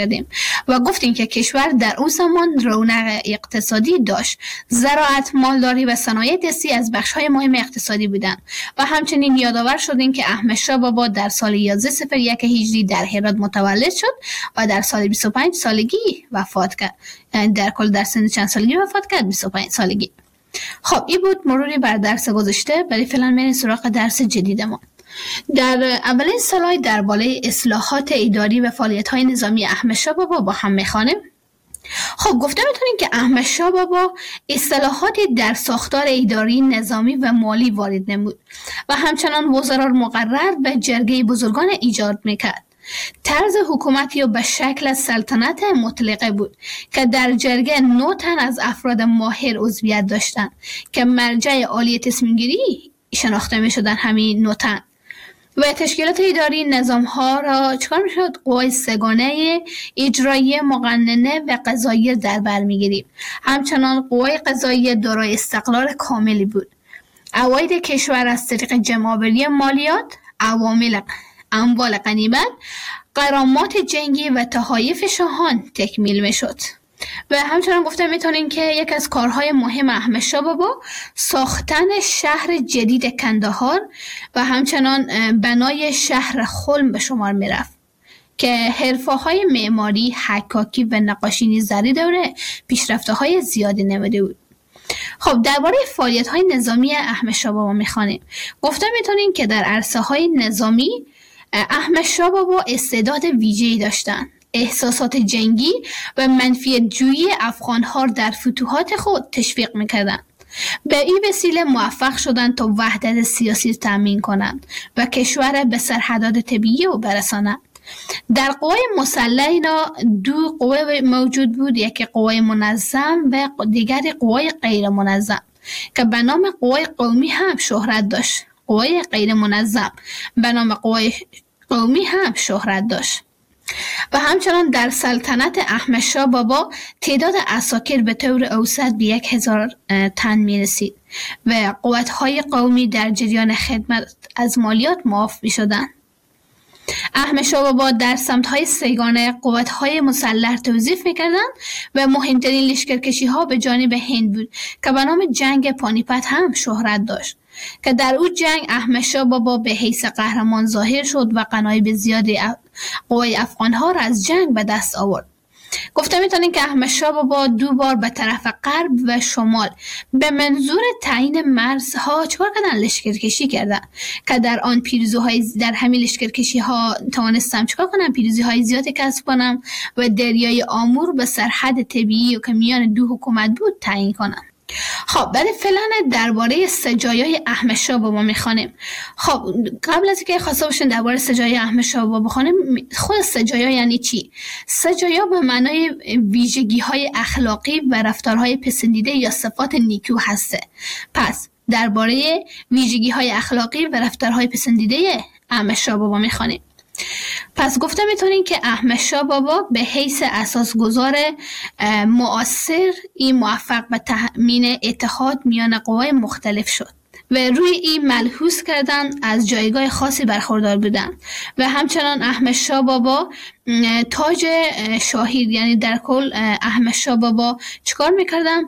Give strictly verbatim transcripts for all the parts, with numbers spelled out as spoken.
و گفتیم که کشور در اون زمان رونق اقتصادی داشت. زراعت، مالداری و صنایع دستی از بخش‌های مهم اقتصادی بودند و همچنین یادآور شدیم که احمد شاه بابا در سال یازده صفر یک هجری در هرات متولد شد و در سال بیست و پنج سالگی وفات کرد. در کل در سن چند سالگی وفات کرد؟ بیست و پنج سالگی. خب این بود مروری بر درس گذشته. برای فعلا بریم سراغ درس جدیدمان. در اولین سلاید درباره اصلاحات اداری و فعالیت‌های نظامی احمد شاه بابا با هم می‌خوانیم. خب گفته می‌تونیم که احمد شاه بابا اصلاحاتی در ساختار اداری، نظامی و مالی وارد نمود و همچنان وزرا مقرر به جرگه بزرگان ایجاد می‌کرد. طرز حکومتی به شکل سلطنت مطلقه بود که در جرگه نه تن از افراد ماهر عضویت داشتند که مرجع عالی تصمیم گیری شناخته می شدن. همین نه تن و تشکیلات اداری نظام ها را چکار می شد؟ قوای سگانه اجرایی، مقننه و قضایی در بر می گرفت. همچنان قوای قضایی دارای استقلال کاملی بود. عواید کشور از طریق جمع‌آوری مالیات، عوامل اموال غنیمت، غرامات جنگی و تحایف شاهان تکمیل می شد. و همچنان گفته میتونیم که یک از کارهای مهم احمد شاه بابا ساختن شهر جدید کندهار و همچنان بنای شهر خلم به شمار میرفت که حرفه‌های معماری، حکاکی و نقاشی نیز در این دوره پیشرفت‌های زیادی نموده بود. خب درباره فعالیت‌های نظامی احمد شاه بابا میخوانیم. گفته میتونیم که در عرصه‌های نظامی احمد شاه بابا استعداد ویژه‌ای داشتند. احساسات جنگی و منفیت جویی افغان‌ها در فتوحات خود تشویق می‌کردند. به این وسیله موفق شدند تا وحدت سیاسی تامین کنند و کشور به سرحدات طبیعی او برسانند. در قوای مسلح اینا دو قوه موجود بود، یکی قوای منظم و دیگری قوای غیر منظم که به نام قوای قومی هم شهرت داشت. قوای غیر منظم به نام قوای قومی هم شهرت داشت. و همچنان در سلطنت احمد شاه بابا تعداد عساکر به طور اوسط به یک هزار تن می رسید و قوت‌های قومی در جریان خدمت از مالیات معاف می شدند. احمد شاه بابا در سمت‌های سگانه قوت‌های مسلح توظیف می‌کردند و مهمترین لشکرکشی‌ها به جانب هند بود که به نام جنگ پانیپت هم شهرت داشت که در او جنگ احمد شاه بابا به حیث قهرمان ظاهر شد و غنایم زیادی قوای افغان‌ها را از جنگ به دست آورد. گفته میتونیم که احمد شاه بابا دو بار به طرف غرب و شمال به منظور تعیین مرزها چکار کردن؟ لشکرکشی کردن که در آن پیروزی‌های در همین لشکرکشی‌ها توانستم چکار کنم؟ پیروزی‌های زیادی کسب کنم و دریای آمور به سرحد طبیعی که میان دو حکومت بود تعیین کنم. خب برای فعلا درباره سجایای احمد شاه بابا میخوانیم. خب قبل از اینکه خواسته باشین درباره سجایای احمد شاه بابا بخونیم، خود سجایا یعنی چی؟ سجایا به معنای ویژگی‌های اخلاقی و رفتارهای پسندیده یا صفات نیکو هسته. پس درباره ویژگی‌های اخلاقی و رفتارهای پسندیده احمد شاه بابا میخوانیم. پس گفته میتونیم که احمد شاه بابا به حیث اساسگذار مؤثر این موفق به تأمین اتحاد میان قوای مختلف شد و روی این ملحوظ کردن از جایگاه خاصی برخوردار بودن و همچنان احمد شاه بابا تاج شاهی، یعنی در کل احمد شاه بابا چیکار میکردن؟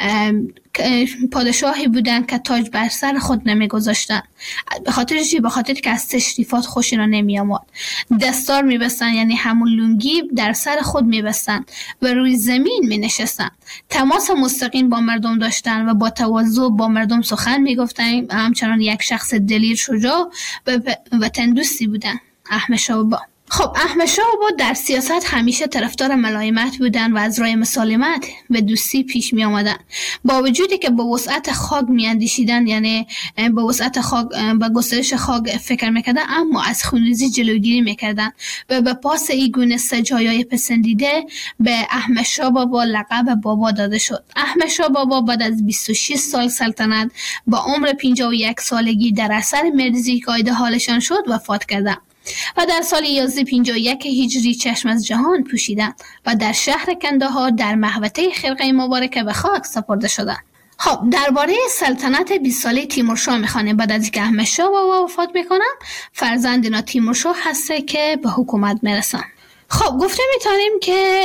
پادشاهی بودن که تاج بر سر خود نمیگذاشتن. به خاطر چی؟ به خاطر که از تشریفات خوشی را نمی آمد. دستار میبستن، یعنی همون لنگی در سر خود میبستن و روی زمین می نشستن. تماس مستقیم با مردم داشتن و با تواضع با مردم سخن میگفتن. همچنان یک شخص دلیر، شجاع و وطن دوستی بودن احمد شاه بابا. خب احمد شاه بابا در سیاست همیشه طرفدار ملایمت بودن و از راه مسالمت و دوستی پیش می آمدن. با وجودی که با وسعت خاک می اندیشیدن، یعنی با وسعت خاک با گسترش خاک فکر میکردن، اما از خونریزی جلوگیری میکردن و به پاس این گونه سجایای پسندیده به احمد شاه بابا لقب بابا داده شد. احمد شاه بابا بعد از بیست و شش سال سلطنت با عمر پنجاه و یک سالگی در اثر مرضی که آیده حالشان شد وفات کردند و در سال یازده پنجاه و یک هجری چشم از جهان پوشیدند و در شهر کندهار در محوطه خرقه مبارکه به خاک سپرده شدند. خب درباره سلطنت بیست ساله تیمورشاه میخوانیم. بعد از اینکه احمد شاه بابا وفات میکنه، فرزند اینا تیمورشاه هسته که به حکومت میرسن. خب گفته میتونیم که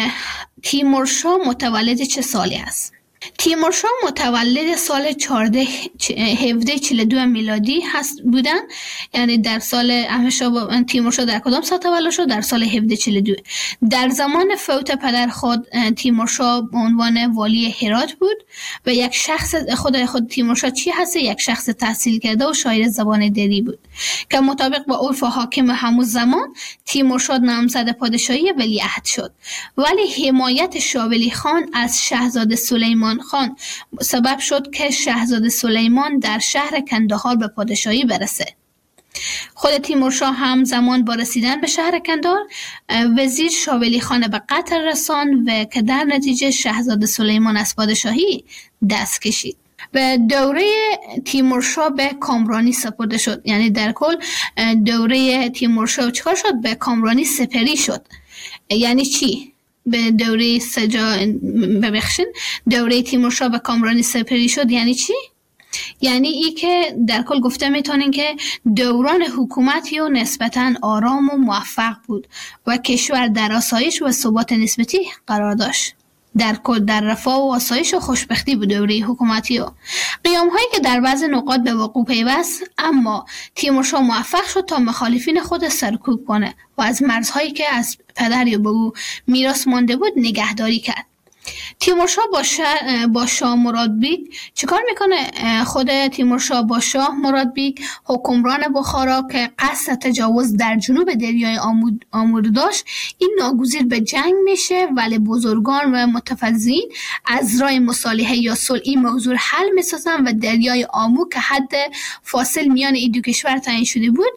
تیمورشاه متولد چه سالی است؟ تیمورشاه متولد سال چهارده هفده چهل و دو میلادی هست بودن. یعنی در سال احمدشاه تیمورشاه در کدام سال تولد شد؟ در سال هفده چهل و دو. در زمان فوت پدر خود تیمورشاه به عنوان والی هرات بود و یک شخص خود خود تیمورشاه چی هست؟ یک شخص تحصیل کرده و شاعر زبان دری بود که مطابق با عرف و حاکم همون زمان تیمورشاه نامزد پادشاهی ولیعهد شد، ولی حمایت شاه ولی خان از شاهزاده سلیمان خان سبب شد که شاهزاده سلیمان در شهر کندهار به پادشاهی برسه. خود تیمورشاه هم زمان با رسیدن به شهر کندهار وزیر شاه ولی خان به قتل رساند و که در نتیجه شاهزاده سلیمان از پادشاهی دست کشید و دوره تیمورشاه به کامرانی سپرده شد. یعنی در کل دوره تیمورشاه چیکار شد؟ به کامرانی سپری شد. یعنی چی؟ به دوره سجا ببخشید دوره تیمورشاه به کامرانی سپری شد یعنی چی؟ یعنی ای که در کل گفته میتونین که دوران حکومتی و نسبتاً آرام و موفق بود و کشور در آسایش و ثبات نسبتی قرار داشت. در کل در رفاه و آسایش و خوشبختی بود دوره حکومتی و قیام هایی که در بعض نقاط به وقوع پیوست، اما تیمورشاه موفق شد تا مخالفین خود سرکوب کنه و از مرزهایی که از پدر یا به او میراث مانده بود نگهداری کرد. تیمورشاه با شاه با شاه مراد بیگ چیکار میکنه؟ خود تیمورشاه با شاه مراد بیگ حکمران بخارا که قصد تجاوز در جنوب دریای آمود آمور داشت، این ناگزیر به جنگ میشه، ولی بزرگان و متفضلین از راه مصالحه یا صلح این موضوع حل میسازن و دریای آمو که حد فاصل میان این دو کشور تعیین شده بود.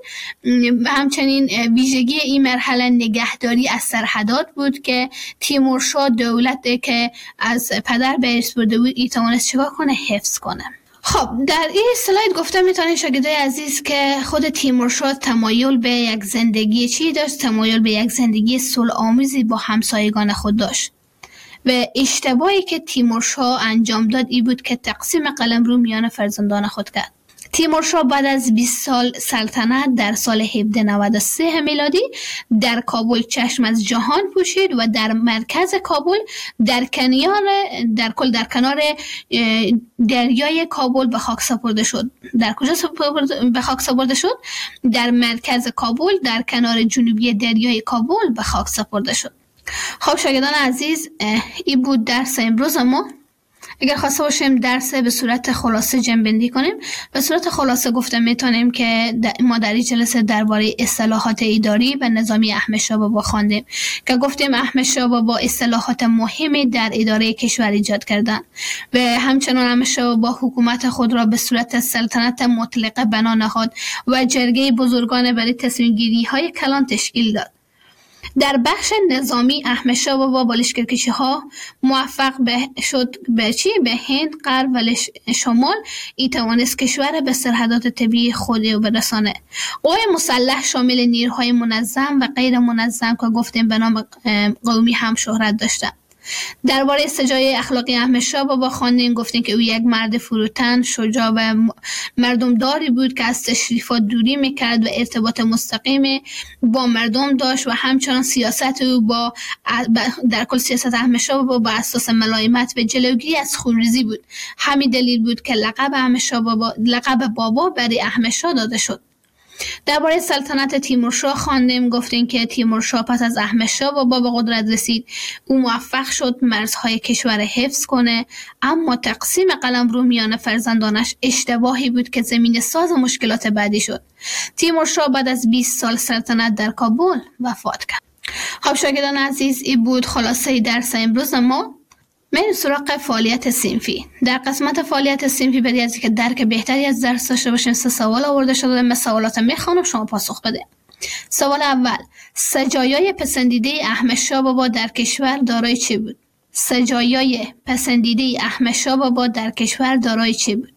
همچنین ویژگی این مرحله نگهداری از سرحدات بود که تیمورشاه دولت که از پدر به ارث برده بود ای توانست چیکار کنه؟ حفظ کنه. خب در این اسلاید گفته میتونین شاگردای عزیز که خود تیمورشاه تمایل به یک زندگی چی داشت؟ تمایل به یک زندگی صلح آمیزی با همسایگان خود داشت و اشتباهی که تیمورشاه انجام داد ای بود که تقسیم قلمرو میان فرزندان خود کرد. تیمورشاه بعد از بیست سال سلطنت در سال هفده نود و سه میلادی در کابل چشم از جهان پوشید و در مرکز کابل در کنار در کل در کنار دریای کابل به خاک سپرده شد. در کجا به خاک سپرده شد؟ در مرکز کابل در کنار جنوبی دریای کابل به خاک سپرده شد. خب شاگردان عزیز، این بود درس امروز ما. اگر خواسته باشیم درس به صورت خلاصه جمع‌بندی کنیم، به صورت خلاصه گفته میتونیم که ما در این جلسه درباره اصلاحات اداری و نظامی احمدشاه بابا خواندیم که گفتیم احمدشاه بابا اصلاحات مهمی در اداره کشور ایجاد کردند و همچنان احمدشاه بابا حکومت خود را به صورت سلطنت مطلقه بنا نهاد و جرگه بزرگان برای تصمیم گیری های کلان تشکیل داد. در بخش نظامی احمدشاه بابا با لشکرکشی ها موفق به شد به چی؟ به هند، غرب و شمال ای توانست کشور به سرحدات طبیعی خود برسانه. قوای مسلح شامل نیروهای منظم و غیر منظم که گفتیم به نام قومی هم شهرت داشتند. درباره سجای اخلاقی احمدشاه بابا خواندیم، گفتیم که او یک مرد فروتن، شجاع و مردمداری بود که از تشریفات دوری میکرد و ارتباط مستقیم با مردم داشت و همچنان سیاست او با در کل سیاست احمدشاه بابا با اساس ملایمت و جلوگیری از خونریزی بود. همین دلیل بود که لقب احمدشاه بابا لقب بابا برای احمدشاه داده شد. درباره سلطنت تیمورشاه خواندیم، گفتیم که تیمورشاه پس از احمدشاه بابا به قدرت رسید. او موفق شد مرزهای کشور حفظ کنه، اما تقسیم قلمرو میان فرزندانش اشتباهی بود که زمین ساز مشکلات بعدی شد. تیمورشاه بعد از بیست سال سلطنت در کابل وفات کرد. خب شاگردان عزیز، این بود خلاصه درس امروز ما. من سراغ فعالیت صنفی. در قسمت فعالیت صنفی برای از اینکه درک بهتری از درس داشته باشیم سه سوال آورده شده. من سوالات میخوانم، شما پاسخ بده. سوال اول: سجایای پسندیده احمدشاه بابا در کشور دارای چه بود؟ سجایای پسندیده احمدشاه بابا در کشور دارای چه بود؟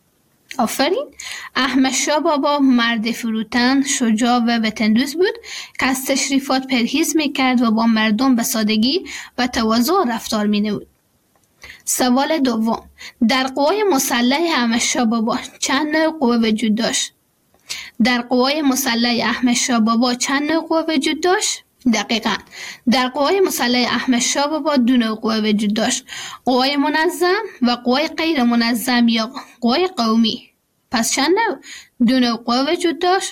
آفرین. احمدشاه بابا مرد فروتن، شجاع و وطندوست بود که از تشریفات پرهیز میکرد و با مردم به سادگی و تواضع رفتار مینمود. سوال دوم: در قوای مسلح احمدشاه بابا چند نوع قوه وجود داشت؟ در قوای مسلح احمدشاه بابا چند نوع قوه وجود داشت؟ دقیقاً در قوای مسلح احمد شاه بابا دو نوع قوه وجود داشت: قوای منظم و قوای غیر منظم یا قوای قومی. پس چند نوع؟ دو نوع قوه وجود داشت: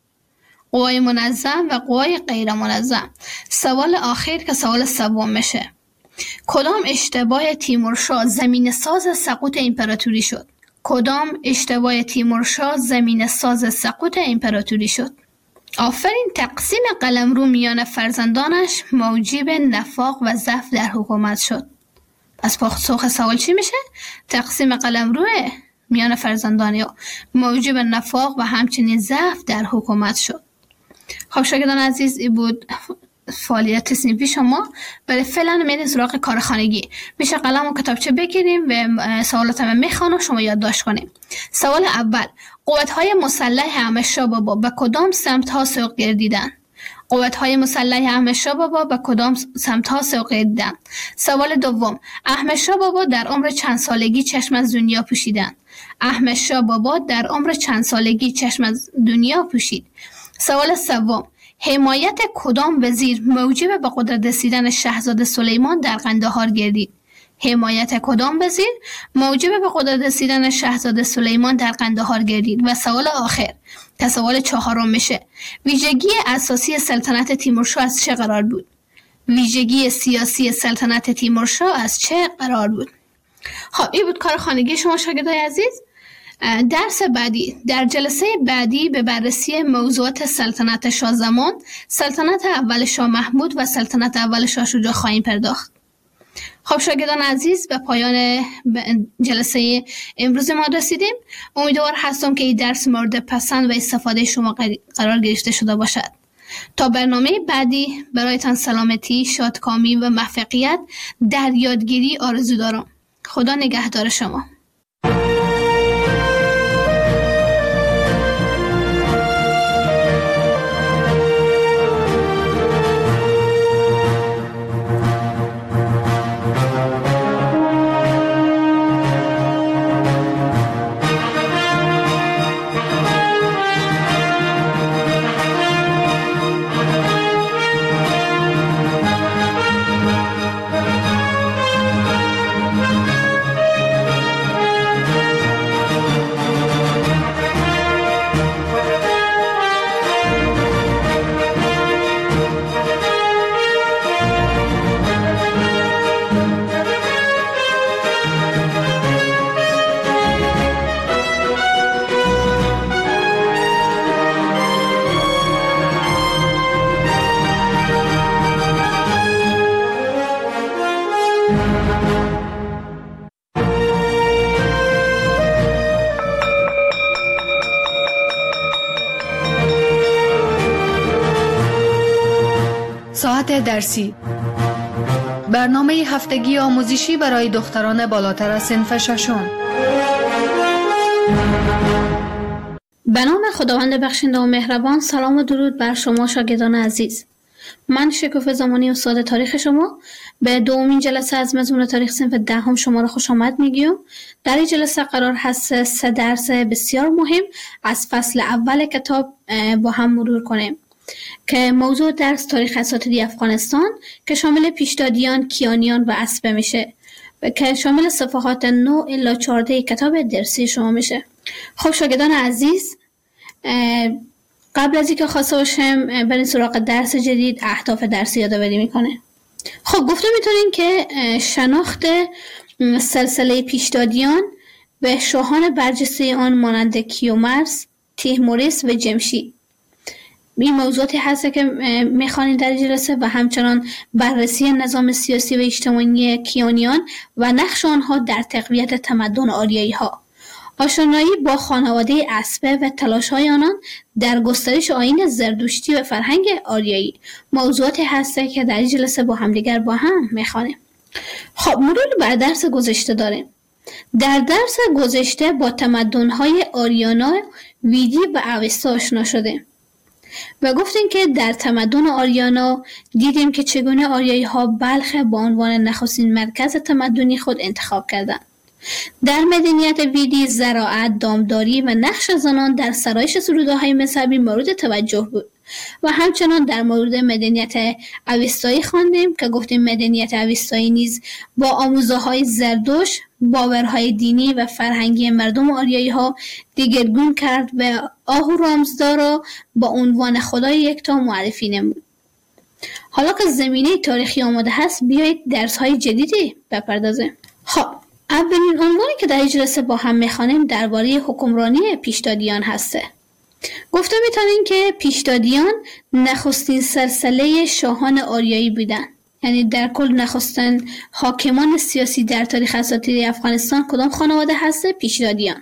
قوای منظم و قوای غیر منظم. سوال آخر که سوال سوم میشه: کدام اشتباه تیمورشاه زمین ساز سقوط امپراتوری شد؟ کدام اشتباه تیمورشاه زمین ساز سقوط امپراتوری شد؟ آفرین. تقسیم قلمرو میان فرزندانش موجب نفاق و ضعف در حکومت شد. پس پاسخ سوال چی میشه؟ تقسیم قلمرو میان فرزندان یا موجب نفاق و همچنین ضعف در حکومت شد. خب شاگردان عزیز، این بود فعالیت صنفی شما. برای فعلا میریم سراغ کار خانگی. میشه قلم و کتابچه بگیریم و سوالات من میخوانم شما یادداشت کنیم. سوال اول: قوت‌های مسلح احمد شاه بابا به کدام سمت‌ها سوق گردیدند؟ قوت‌های مسلح احمد شاه بابا به کدام سمت‌ها سوق گردیدند؟ سوال دوم: احمد شاه بابا در عمر چند سالگی چشم از دنیا پوشیدند؟ احمد شاه بابا در عمر چند سالگی چشم از دنیا پوشید؟ سوال سوم: حمایت کدام وزیر موجب به قدرت رسیدن شاهزاده سلیمان در قندهار گردید؟ حمایت کدام وزیر موجب به قدرت رسیدن شاهزاده سلیمان در قندهار گردید؟ و سوال آخر که سوال چهارم میشه: ویژگی اساسی سلطنت تیمورشاه از چه قرار بود؟ ویژگی سیاسی سلطنت تیمورشاه از چه قرار بود؟ خب این بود کار خانگی شما شاگردای عزیز. درس بعدی، در جلسه بعدی به بررسی موضوعات سلطنت شاه زمان، سلطنت اول شاه محمود و سلطنت اول شاه شجاع خواهیم پرداخت. خب شاگردان عزیز، به پایان جلسه امروز ما رسیدیم. امیدوار هستم که این درس مورد پسند و استفاده شما قرار گرفته شده باشد. تا برنامه بعدی برایتان سلامتی، شادکامی و موفقیت در یادگیری آرزو دارم. خدا نگهدار شما. ساعت درسی، برنامه هفتگی آموزشی برای دختران بالاتر از صنف ششم. به نام خداوند بخشنده و مهربان. سلام و درود بر شما شاگردان عزیز. من شکوفه زمانی استاد تاریخ شما به دومین جلسه از مضمون تاریخ صنف دهم شما را خوش آمد میگم. در این جلسه قرار هست سه درس بسیار مهم از فصل اول کتاب با هم مرور کنیم که موضوع درس تاریخ اساطیری افغانستان که شامل پیشدادیان، کیانیان و اسبه میشه که شامل صفحات نه الی چهارده کتاب درسی شما میشه. خب شاگردان عزیز، قبل از اینکه خواسته باشم بریم سراغ درس جدید، اهداف درسی یادآوری میکنه. خب گفته میتونین که شناخت سلسله پیشدادیان به شاهان برجسته آن مانند کیومرث، تیموریس و جمشید، این موضوعاتی هست که میخوانید در جلسه و همچنان بررسی نظام سیاسی و اجتماعی کیانیان و نقش آنها در تقویت تمدن آریایی ها، آشنایی با خانواده اسبه و تلاش‌های آنان در گسترش آیین زردشتی و فرهنگ آریایی، موضوعاتی هست که در جلسه با همدیگر با هم میخوانیم. خب مرور بر درس گذشته داریم. در درس گذشته با تمدن‌های آریانا، ویدی و اوستا آشنا شدیم و گفتیم که در تمدن آریانا دیدیم که چگونه آریایی ها بلخ به عنوان نخستین مرکز تمدنی خود انتخاب کردند. در مدنیت ویدی زراعت، دامداری و نقش زنان در سرایش سروده‌های مذهبی مورد توجه بود. و همچنان در مورد مدنیت اوستایی خواندیم که گفتیم مدنیت اوستایی نیز با آموزه‌های زردشت، باورهای دینی و فرهنگی مردم آریایی ها دیگرگون کرد و آهورامزدا را با عنوان خدای یکتا معرفی نمود. حالا که زمینه تاریخی آماده هست، بیایید درس‌های جدیدی بپردازیم. خب اولین عنوانی که در این جلسه با هم می‌خوانیم درباره حکمرانی پیشدادیان هسته. گفته می‌تونیم که پیشدادیان نخستین سلسله شاهان آریایی بودند. یعنی در کل نخستین حاکمان سیاسی در تاریخ اساطیری افغانستان کدام خانواده هسته؟ پیشدادیان،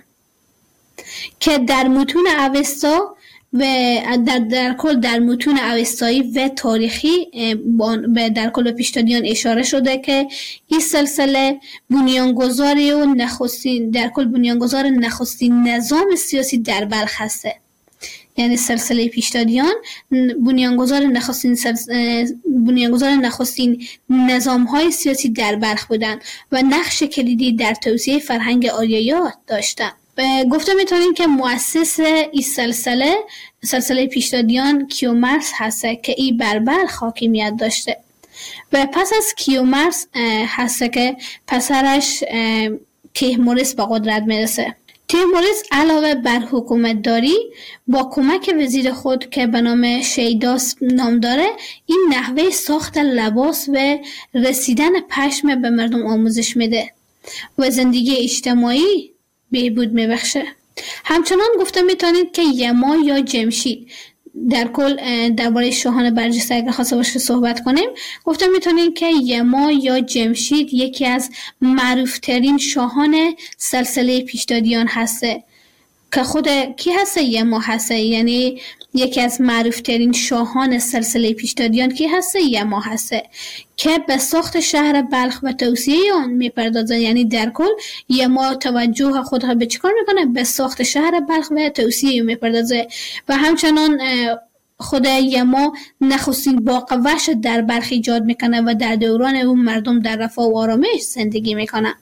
که در متون اوستا و در, در کل در متون اوستایی و تاریخی به در کل پیشدادیان اشاره شده که این سلسله بنیانگذاری و نخستین در کل بنیانگذار نخستین نظام سیاسی در بلخ هسته. یعنی سلسله پیشدادیان بنیانگذار نخستین بنیانگذار نخستین نظام‌های سیاسی در بلخ بودند و نقش کلیدی در توسعه فرهنگ آریایی داشتند. گفته میتونیم که مؤسس این سلسله سلسله پیشدادیان کیومرث هسته که ای بر بلخ حاکمیت داشته و پس از کیومرث هسته که پسرش تیهمورث به قدرت میرسه. تیهمورث علاوه بر حکومت داری با کمک وزیر خود که به نام شیداس نام داره، این نحوه ساخت لباس و رسیدن پشم به مردم آموزش میده و زندگی اجتماعی بهبود میبخشه. همچنان گفته میتونید که یما یا جمشید در کل درباره شاهان برجسته اگر خواسته باشه صحبت کنیم، گفته میتونید که یما یا جمشید یکی از معروفترین شاهان سلسله پیشدادیان هسته که خود کی هسته؟ یما هسته. یعنی یکی از معروفترین شاهان سلسله پیشدادیان کی هسته؟ یما هسته که به ساخت شهر بلخ و توسعه آن میپردازه. یعنی در کل یما توجه خود را به چیکار میکنه؟ به ساخت شهر بلخ و توسعه میپردازه و همچنان خود یما نخستین باغ وحش در بلخ ایجاد میکنه و در دوران اون مردم در رفاه و آرامش زندگی میکنه.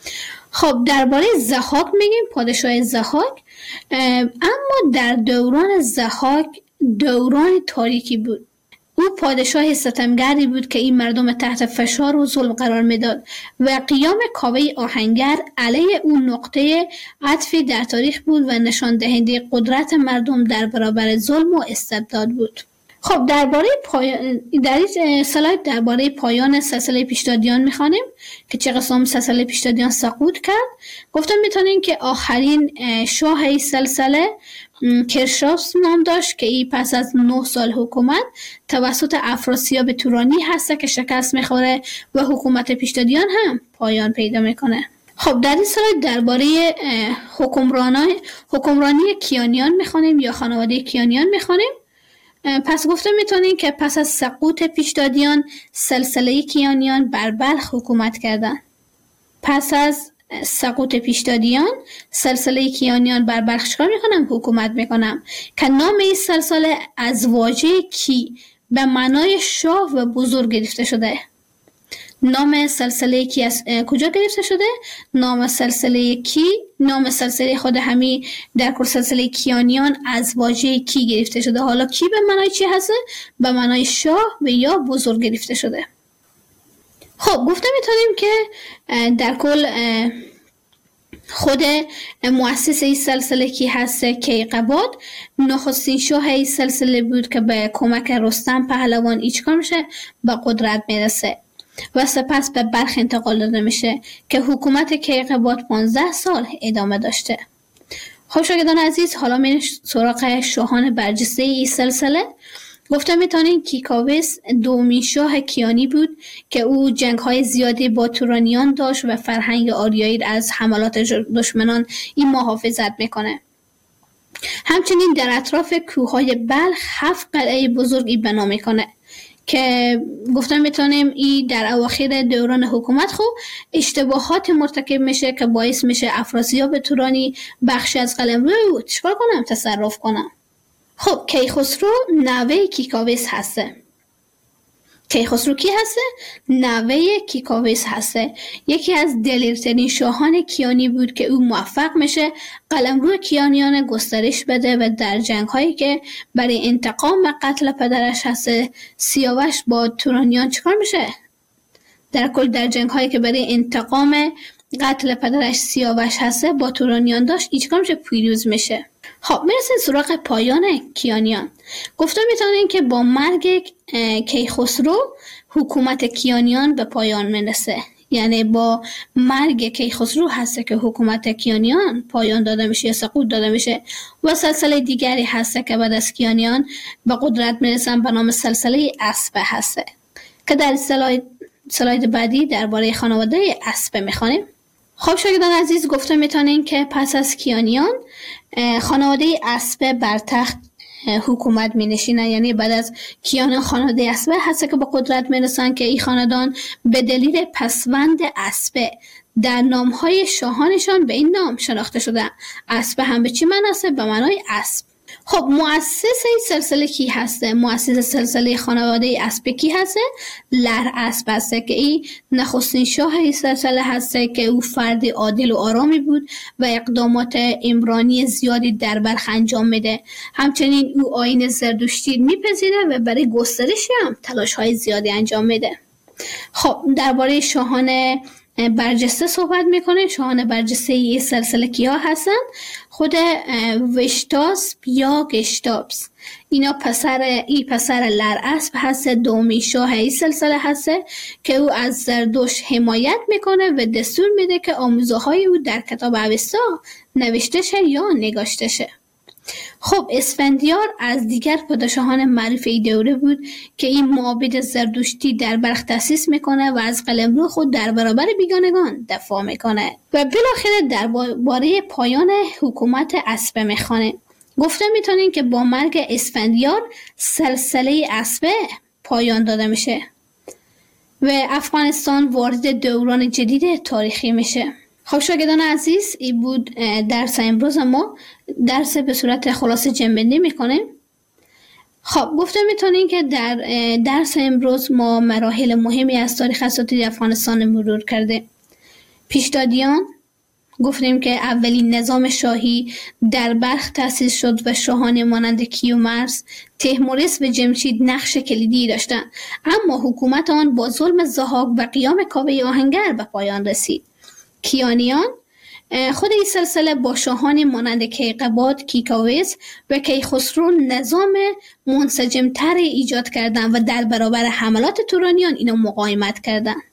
خب درباره ضحاک میگیم، پادشاه ضحاک. اما در دوران ضحاک دوران تاریکی بود. او پادشاه ستمگری بود که این مردم تحت فشار و ظلم قرار میداد و قیام کاوه آهنگر علیه او نقطه عطفی در تاریخ بود و نشان دهنده قدرت مردم در برابر ظلم و استبداد بود. خب درباره پای... در این سلاید درباره پایان سلسله پیشدادیان میخوانیم که چه قسم سلسله پیشدادیان سقوط کرد. گفتم میتونیم که آخرین شاه این سلسله کرشاس نام داشت که ای پس از نه سال حکومت توسط افراسیاب تورانی هسته که شکست میخوره و حکومت پیشدادیان هم پایان پیدا میکنه. خب در این سلاید درباره حکمرانی حکمرانی کیانیان میخوانیم یا خانواده کیانیان میخوانیم. پس گفته میتونیم که پس از سقوط پیشدادیان سلسله کیانیان بر بلخ حکومت کردند. پس از سقوط پیشدادیان سلسله کیانیان بر بلخ چیکار میکنن؟ حکومت میکنن که نام این سلسله از واژه کی به معنای شاه و بزرگ گرفته شده. نام سلسله کی از کجا گرفته شده؟ نام سلسله کی، نام سلسله خود همی در کل سلسله کیانیان از واژه کی گرفته شده. حالا کی به معنای چی هست؟ به معنای شاه و یا بزرگ گرفته شده. خب گفته میتونیم که در کل خود مؤسس این سلسله کی هست؟ کیقباد نخستین شاه این سلسله بود که به کمک رستم پهلوان ایچکار میشه به قدرت میرسه و سپس به بلخ انتقال داده میشه که حکومت کیقباد پانزده سال ادامه داشته. خب شاگردان عزیز، حالا میریم سراغ شاهان برجسته این سلسله. گفته میتونیم کیکاوس دومین شاه کیانی بود که او جنگ‌های زیادی با تورانیان داشت و فرهنگ آریایی از حملات دشمنان این محافظت میکنه. همچنین در اطراف کوههای بلخ هفت قلعه بزرگی بنا میکنه که گفتم میتونیم این در اواخر دوران حکومت خو اشتباهات مرتکب میشه که باعث میشه افراسیاب تورانی بخشی از قلمرو رو چیکار کنم؟ تصرف کنم. خب کیخسرو نوه کیکاوس هسته. کیخسرو کی هسته؟ نوه کیکاوس هسته. یکی از دلیرترین شاهان کیانی بود که او موفق میشه قلمرو کیانیان گسترش بده و در جنگ هایی که برای انتقام قتل پدرش هسته سیاوش با تورانیان چیکار میشه؟ در کل در جنگ هایی که برای انتقام قتل پدرش سیاوش هسته با تورانیان داشت ای چیکار میشه؟ پیروز میشه. خب میرسیم سراغ پایان کیانیان. گفتم میتونین که با مرگ کیخسرو حکومت کیانیان به پایان میرسه، یعنی با مرگ کیخسرو هسته که حکومت کیانیان پایان داده میشه یا سقوط داده میشه و سلسله دیگری هسته که بعد از کیانیان به قدرت میرسن به نام سلسله اسبه هسته که در سلاید سلاید بعدی درباره خانواده اسبه میخوانیم. خب شاگردان عزیز، گفتم میتونین که پس از کیانیان خانواده اسبه بر تخت حکومت می نشینن، یعنی بعد از کیانیان خانواده اسبه هست که به قدرت می رسن که این خاندان به دلیل پسوند اسبه در نامهای شاهانشان به این نام شناخته شده. اسبه هم به چی معنی است؟ به معنای اسب. خب مؤسس این سلسله کی هسته؟ مؤسس سلسله خانواده اسبه کی هسته؟ لر اسب هسته که این نخستین شاه این سلسله هسته که او فرد عادل و آرامی بود و اقدامات عمرانی زیادی در بلخ انجام میده. همچنین او آیین زردشتی میپذیره و برای گسترش هم تلاش های زیادی انجام میده. خب درباره شاهان برجسته صحبت میکنه. شاهان برجسته این سلسله کیا هستن؟ خود وشتاس یا گشتاپس. اینا پسر ای پسر لر اسب هست، دومی شاه این سلسله هست که او از زردوش حمایت میکنه و دستور میده که آموزه های او در کتاب اوستا نوشته شه یا نگاشته شه. خب اسفندیار از دیگر پادشاهان معروف این دوره بود که این معابد زردشتی در بلخ تأسیس میکنه و از قلمرو خود در برابر بیگانگان دفاع میکنه و بالاخره درباره پایان حکومت اسبه میخوانه. گفته میتونین که با مرگ اسفندیار سلسله اسبه پایان داده میشه و افغانستان وارد دوران جدید تاریخی میشه. خب شاگردان عزیز، این بود درس امروز ما. درس به صورت خلاصه جنبندی میکنیم. خب گفته میتونین که در درس امروز ما مراحل مهمی از تاریخ اساطیری افغانستان مرور کرده. پیشدادیان گفتیم که اولین نظام شاهی در بلخ تأسیس شد و شاهان مانند کیومرث، تحمورس و جمشید نقش کلیدی داشتند، اما حکومت آن با ظلم ضحاک و قیام کاوه آهنگر به پایان رسید. کیانیان خود این سلسله با شاهان مانند کیقباد، کیکاوس و کیخسرو نظام منسجمتر ایجاد کردند و در برابر حملات تورانیان اینو مقاومت کردند.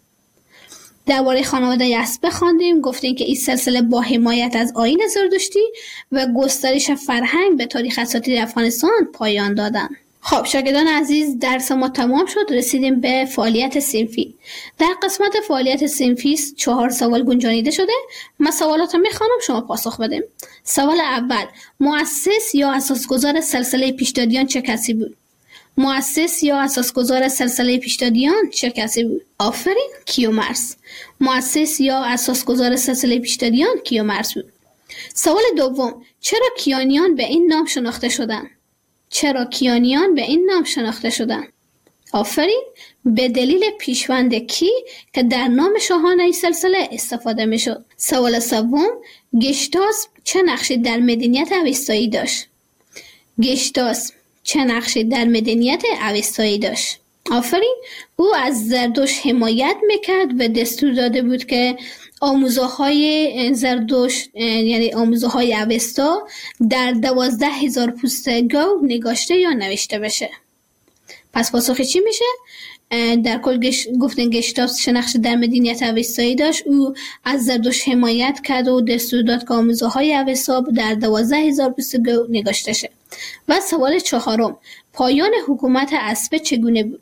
درباره خانواده اسبه خواندیم. گفتیم که این سلسله با حمایت از آیین زردشتی و گسترش فرهنگ به تاریخ اساطیری افغانستان پایان دادند. خب شاگردان عزیز، درس ما تمام شد. رسیدیم به فعالیت صنفی. در قسمت فعالیت صنفی چهار سوال گنجانیده شده. من سوالات رو میخوانم، شما پاسخ بدیم. سوال اول: مؤسس یا اساسگذار سلسله پیشدادیان چه کسی بود؟ مؤسس یا اساسگذار سلسله پیشدادیان چه کسی بود؟ آفرین، کیومرث. مؤسس یا اساسگذار سلسله پیشدادیان کیومرث بود. سوال دوم: چرا کیانیان به این نام شناخته شدند؟ چرا کیانیان به این نام شناخته شدند؟ آفرین، به دلیل پیشوند کی که در نام شاهان این سلسله استفاده می شد. سوال سوم: گشتاس چه نقشی در مدنیت اوستایی داشت؟ گشتاس چه نقشی در مدنیت اوستایی داشت؟ آفرین، او از زردوش حمایت میکرد و دستور داده بود که آموزه های زردوش یعنی آموزه های اوستا در دوازده هزار پوست گاو نگاشته یا نوشته بشه. پس پاسخ چی میشه؟ در کل گش... گفتن گشتاس چه نقش در مدنیت اوستایی داشت؟ او از زردوش حمایت کرد و دستور داد که آموزه های اوستا در دوازده هزار پوست گاو نگاشته شه. و سوال چهارم: پایان حکومت اسبه چگونه بود؟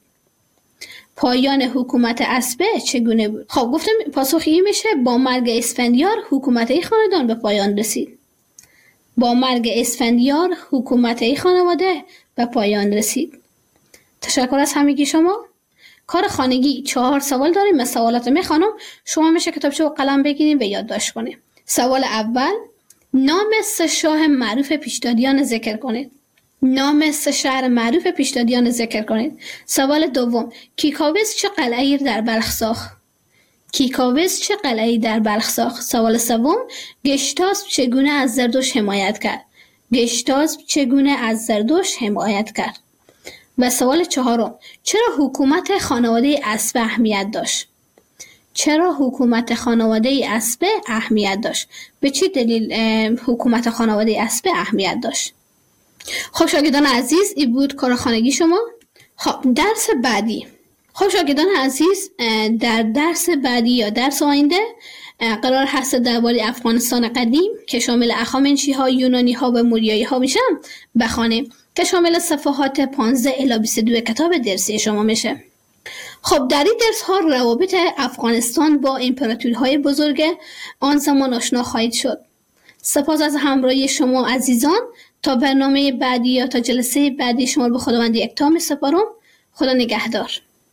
پایان حکومت اسبه چگونه بود؟ خب گفتم پاسخ این میشه: با مرگ اسفندیار حکومت ای خاندان به پایان رسید. با مرگ اسفندیار حکومت ای خانواده به پایان رسید. تشکر از همگی شما. کار خانگی چهار سوال داریم. من سوالات میخوانم، شما میشه کتابچه و قلم بگیریم و یادداشت کنیم. سوال اول: نام سه شاه معروف پیشدادیان ذکر کنید. نام سه شهر معروف پیشدادیان ذکر کنید. سوال دوم، کیکاوس چه قلعه‌ای در بلخ ساخت؟ کیکاوس چه قلعه‌ای در بلخ ساخت؟ سوال سوم، گشتاسپ چگونه از زردشت حمایت کرد؟ گشتاسپ چگونه از زردشت حمایت کرد؟ و سوال چهارم، چرا حکومت خانواده اسبه اهمیت داشت؟ چرا حکومت خانواده اسبه اهمیت داشت؟ به چه دلیل حکومت خانواده اسبه اهمیت داشت؟ خب شاگردان عزیز، این بود کارخانگی شما. خب درس بعدی. خب شاگردان عزیز، در درس بعدی یا درس آینده قرار هست درباره افغانستان قدیم که شامل اخامنشی ها، یونانی ها و موریایی ها میشن بخوانیم که شامل صفحات پانزده الی بیست و دو کتاب درسی شما میشه. خب در این درس ها روابط افغانستان با امپراتوری های بزرگ آن زمان آشنا خواهید شد. سپاس از همراهی شما عزیزان. تا برنامه بعدی یا تا جلسه بعدی شما رو به خداوند یکتا می سپارم. خدا نگهدار.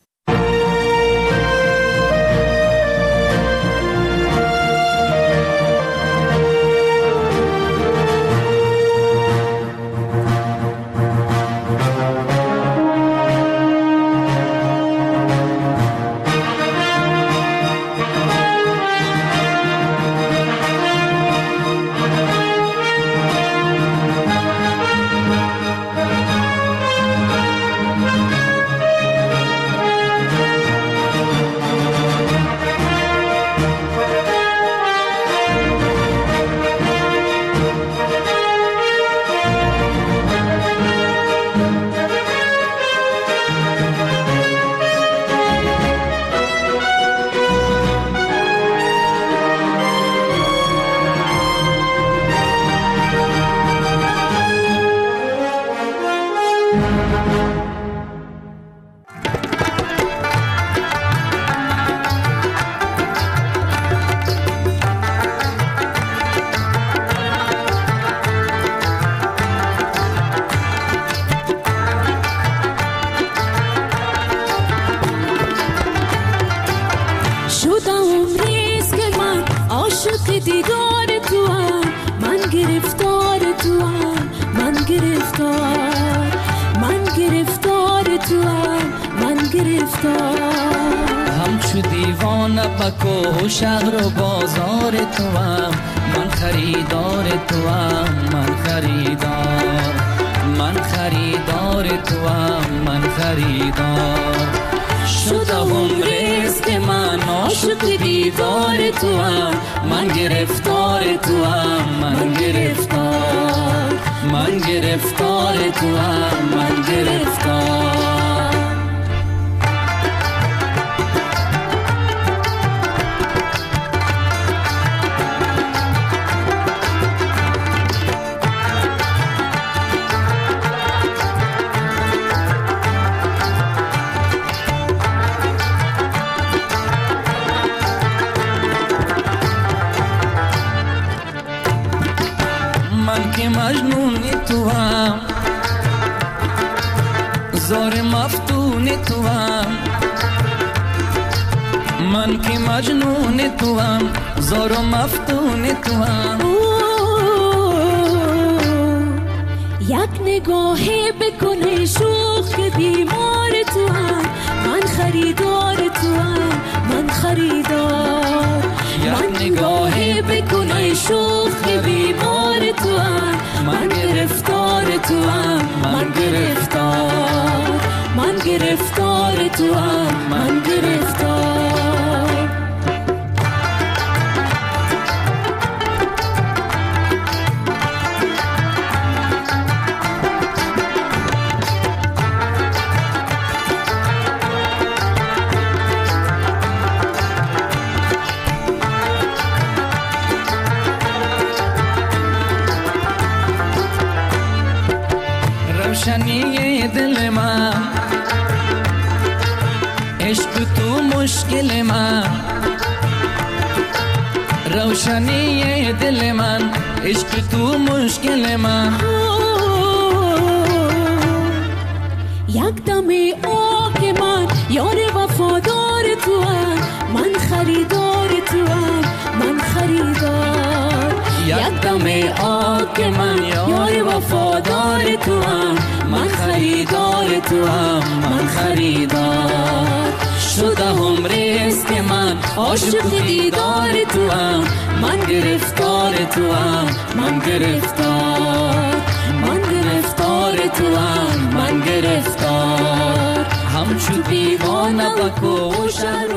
همچو دیوانه بکو شهر و بازار تو هم، من خریدار تو هم، من خریدار، من خریدار تو هم، من خریدار. شدم رزق من عاشق دیدار تو هم، من گرفتار تو هم، من گرفتار، من گرفتار تو هم، من گرفتار. من که مجنون تو هم، زار مفتون تو هم، من که مجنون تو هم، زار و مفتون تو هم. یک نگاهی بکنه شوخ بیمار تو هم، من خریدار تو هم، من خریدار. یک نگاهی بکنه شوخ بیمار تو هم، من گرفتار تو هم، من گرفتار، من گرفتار تو هم، من گرفتار. روشنی دل من، عشق تو مشکل من. روشنی دل من، عشق تو مشکل من. یک دم آک من یار وفادار تو هم، من خریدار تو هم، من خریدار. یک دم آک من یار وفادار تو هم، دیدار تو هم من خریدار شده عمریست که من عاشق دیدار تو هم من گرفتار تو هم من گرفتار من گرفتار تو هم من گرفتار همچو دیوانه بکوشم